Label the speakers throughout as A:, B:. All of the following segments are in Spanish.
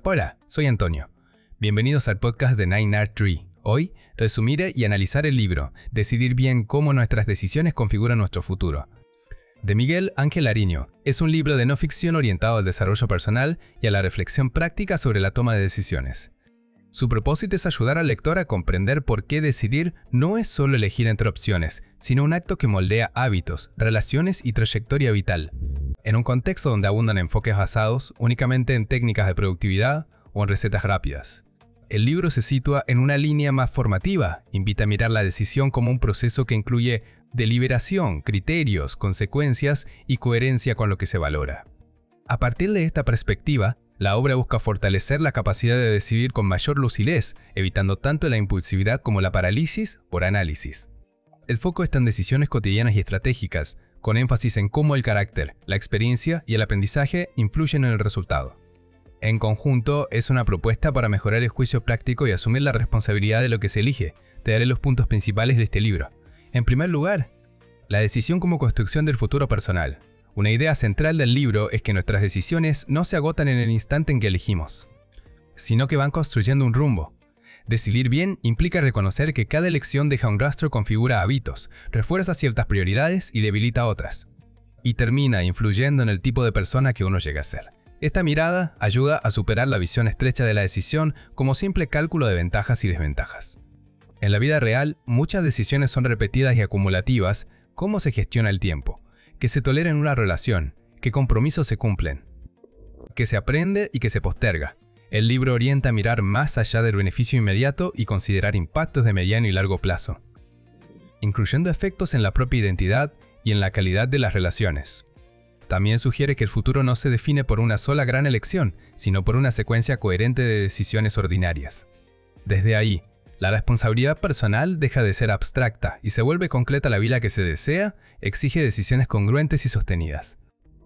A: Hola, soy Antonio. Bienvenidos al podcast de 9art Tree. Hoy, resumiré y analizar el libro Decidir bien cómo nuestras decisiones configuran nuestro futuro, de Miguel Ángel Ariño. Es un libro de no ficción orientado al desarrollo personal y a la reflexión práctica sobre la toma de decisiones. Su propósito es ayudar al lector a comprender por qué decidir no es solo elegir entre opciones, sino un acto que moldea hábitos, relaciones y trayectoria vital. En un contexto donde abundan enfoques basados únicamente en técnicas de productividad o en recetas rápidas. El libro se sitúa en una línea más formativa, invita a mirar la decisión como un proceso que incluye deliberación, criterios, consecuencias y coherencia con lo que se valora. A partir de esta perspectiva, la obra busca fortalecer la capacidad de decidir con mayor lucidez, evitando tanto la impulsividad como la parálisis por análisis. El foco está en decisiones cotidianas y estratégicas, con énfasis en cómo el carácter, la experiencia y el aprendizaje influyen en el resultado. En conjunto, es una propuesta para mejorar el juicio práctico y asumir la responsabilidad de lo que se elige. Te daré los puntos principales de este libro. En primer lugar, la decisión como construcción del futuro personal. Una idea central del libro es que nuestras decisiones no se agotan en el instante en que elegimos, sino que van construyendo un rumbo. Decidir bien implica reconocer que cada elección deja un rastro, configura hábitos, refuerza ciertas prioridades y debilita otras, y termina influyendo en el tipo de persona que uno llega a ser. Esta mirada ayuda a superar la visión estrecha de la decisión como simple cálculo de ventajas y desventajas. En la vida real, muchas decisiones son repetidas y acumulativas. ¿Cómo se gestiona el tiempo? Que se tolera en una relación, qué compromisos se cumplen, que se aprende y que se posterga. El libro orienta a mirar más allá del beneficio inmediato y considerar impactos de mediano y largo plazo, incluyendo efectos en la propia identidad y en la calidad de las relaciones. También sugiere que el futuro no se define por una sola gran elección, sino por una secuencia coherente de decisiones ordinarias. Desde ahí, la responsabilidad personal deja de ser abstracta y se vuelve concreta. La vida que se desea exige decisiones congruentes y sostenidas.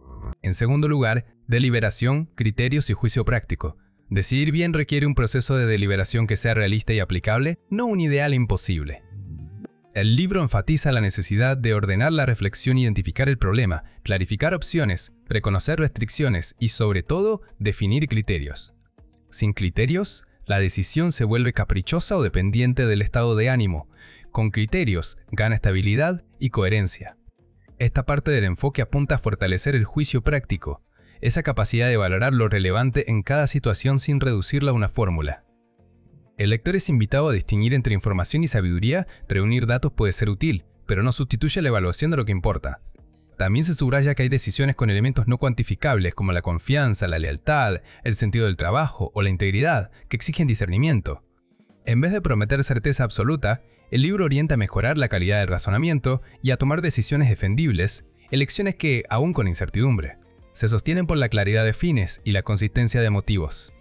A: En segundo lugar, deliberación, criterios y juicio práctico. Decidir bien requiere un proceso de deliberación que sea realista y aplicable, no un ideal imposible. El libro enfatiza la necesidad de ordenar la reflexión, identificar el problema, clarificar opciones, reconocer restricciones y, sobre todo, definir criterios. Sin criterios, la decisión se vuelve caprichosa o dependiente del estado de ánimo. Con criterios, gana estabilidad y coherencia. Esta parte del enfoque apunta a fortalecer el juicio práctico, esa capacidad de valorar lo relevante en cada situación sin reducirla a una fórmula. El lector es invitado a distinguir entre información y sabiduría. Reunir datos puede ser útil, pero no sustituye la evaluación de lo que importa. También se subraya que hay decisiones con elementos no cuantificables como la confianza, la lealtad, el sentido del trabajo o la integridad, que exigen discernimiento. En vez de prometer certeza absoluta, el libro orienta a mejorar la calidad del razonamiento y a tomar decisiones defendibles, elecciones que, aún con incertidumbre, se sostienen por la claridad de fines y la consistencia de motivos.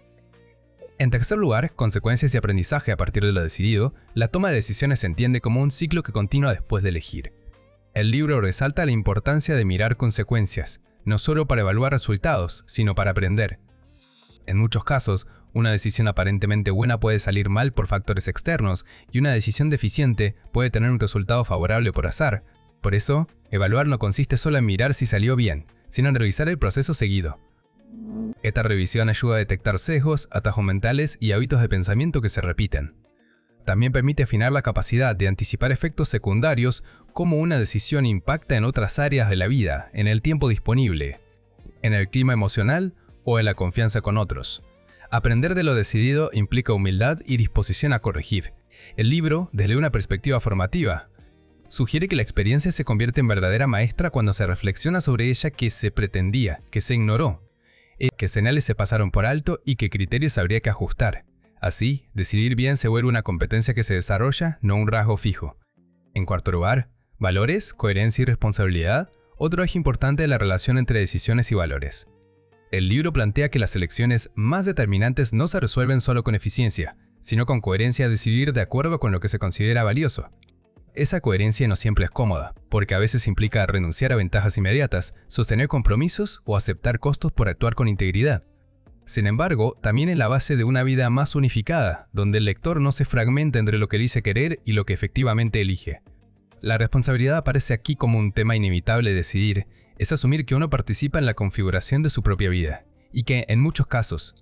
A: En tercer lugar, consecuencias y aprendizaje a partir de lo decidido. La toma de decisiones se entiende como un ciclo que continúa después de elegir. El libro resalta la importancia de mirar consecuencias, no solo para evaluar resultados, sino para aprender. En muchos casos, una decisión aparentemente buena puede salir mal por factores externos y una decisión deficiente puede tener un resultado favorable por azar. Por eso, evaluar no consiste solo en mirar si salió bien, sino en revisar el proceso seguido. Esta revisión ayuda a detectar sesgos, atajos mentales y hábitos de pensamiento que se repiten. También permite afinar la capacidad de anticipar efectos secundarios, como una decisión impacta en otras áreas de la vida, en el tiempo disponible, en el clima emocional o en la confianza con otros. Aprender de lo decidido implica humildad y disposición a corregir. El libro, desde una perspectiva formativa, sugiere que la experiencia se convierte en verdadera maestra cuando se reflexiona sobre ella, que se pretendía, que se ignoró, qué señales se pasaron por alto y qué criterios habría que ajustar. Así, decidir bien se vuelve una competencia que se desarrolla, no un rasgo fijo. En cuarto lugar, valores, coherencia y responsabilidad. Otro eje importante de la relación entre decisiones y valores. El libro plantea que las elecciones más determinantes no se resuelven solo con eficiencia, sino con coherencia, a decidir de acuerdo con lo que se considera valioso. Esa coherencia no siempre es cómoda, porque a veces implica renunciar a ventajas inmediatas, sostener compromisos o aceptar costos por actuar con integridad. Sin embargo, también es la base de una vida más unificada, donde el lector no se fragmenta entre lo que dice querer y lo que efectivamente elige. La responsabilidad aparece aquí como un tema inevitable. Decidir es asumir que uno participa en la configuración de su propia vida, y que, en muchos casos,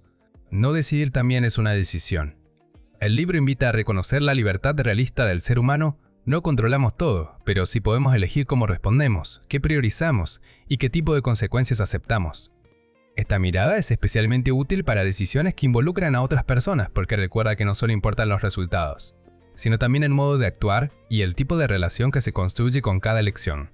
A: No decidir también es una decisión. El libro invita a reconocer la libertad realista del ser humano. No controlamos todo, pero sí podemos elegir cómo respondemos, qué priorizamos y qué tipo de consecuencias aceptamos. Esta mirada es especialmente útil para decisiones que involucran a otras personas porque recuerda que no solo importan los resultados, sino también el modo de actuar y el tipo de relación que se construye con cada elección.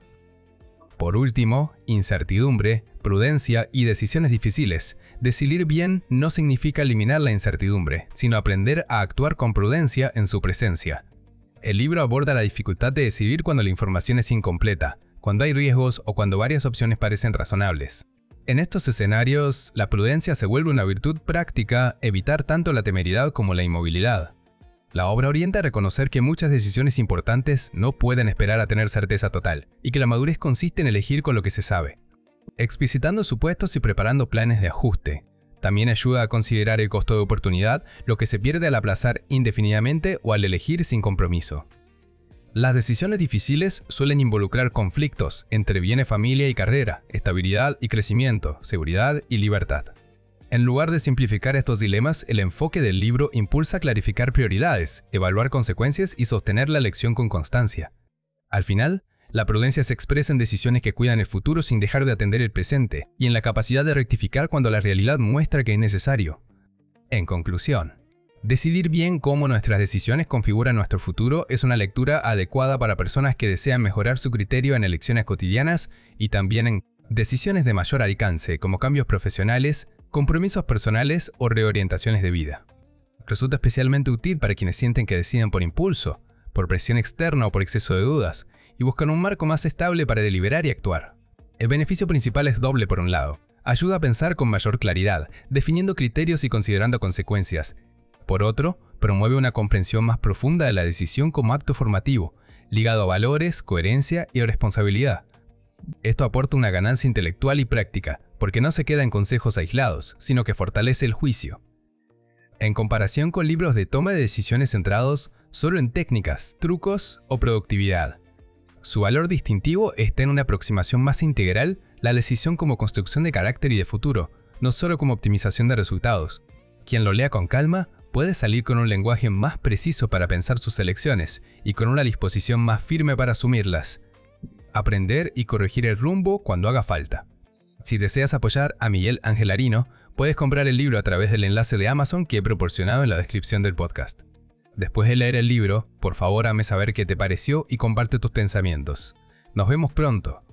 A: Por último, incertidumbre, prudencia y decisiones difíciles. Decidir bien no significa eliminar la incertidumbre, sino aprender a actuar con prudencia en su presencia. El libro aborda la dificultad de decidir cuando la información es incompleta, cuando hay riesgos o cuando varias opciones parecen razonables. En estos escenarios, la prudencia se vuelve una virtud práctica, evitar tanto la temeridad como la inmovilidad. La obra orienta a reconocer que muchas decisiones importantes no pueden esperar a tener certeza total, y que la madurez consiste en elegir con lo que se sabe, explicitando supuestos y preparando planes de ajuste. También ayuda a considerar el costo de oportunidad, lo que se pierde al aplazar indefinidamente o al elegir sin compromiso. Las decisiones difíciles suelen involucrar conflictos entre bienes, familia y carrera, estabilidad y crecimiento, seguridad y libertad. En lugar de simplificar estos dilemas, el enfoque del libro impulsa a clarificar prioridades, evaluar consecuencias y sostener la elección con constancia. Al final, la prudencia se expresa en decisiones que cuidan el futuro sin dejar de atender el presente, y en la capacidad de rectificar cuando la realidad muestra que es necesario. En conclusión, decidir bien cómo nuestras decisiones configuran nuestro futuro es una lectura adecuada para personas que desean mejorar su criterio en elecciones cotidianas y también en decisiones de mayor alcance, como cambios profesionales, compromisos personales o reorientaciones de vida. Resulta especialmente útil para quienes sienten que deciden por impulso, por presión externa o por exceso de dudas, y buscan un marco más estable para deliberar y actuar. El beneficio principal es doble por un lado. Ayuda a pensar con mayor claridad, definiendo criterios y considerando consecuencias. Por otro, promueve una comprensión más profunda de la decisión como acto formativo, ligado a valores, coherencia y responsabilidad. Esto aporta una ganancia intelectual y práctica, porque no se queda en consejos aislados, sino que fortalece el juicio. En comparación con libros de toma de decisiones centrados solo en técnicas, trucos o productividad, su valor distintivo está en una aproximación más integral, la decisión como construcción de carácter y de futuro, no solo como optimización de resultados. Quien lo lea con calma puede salir con un lenguaje más preciso para pensar sus elecciones y con una disposición más firme para asumirlas, aprender y corregir el rumbo cuando haga falta. Si deseas apoyar a Miguel Ángel Arino, puedes comprar el libro a través del enlace de Amazon que he proporcionado en la descripción del podcast. Después de leer el libro, por favor hazme saber qué te pareció y comparte tus pensamientos. Nos vemos pronto.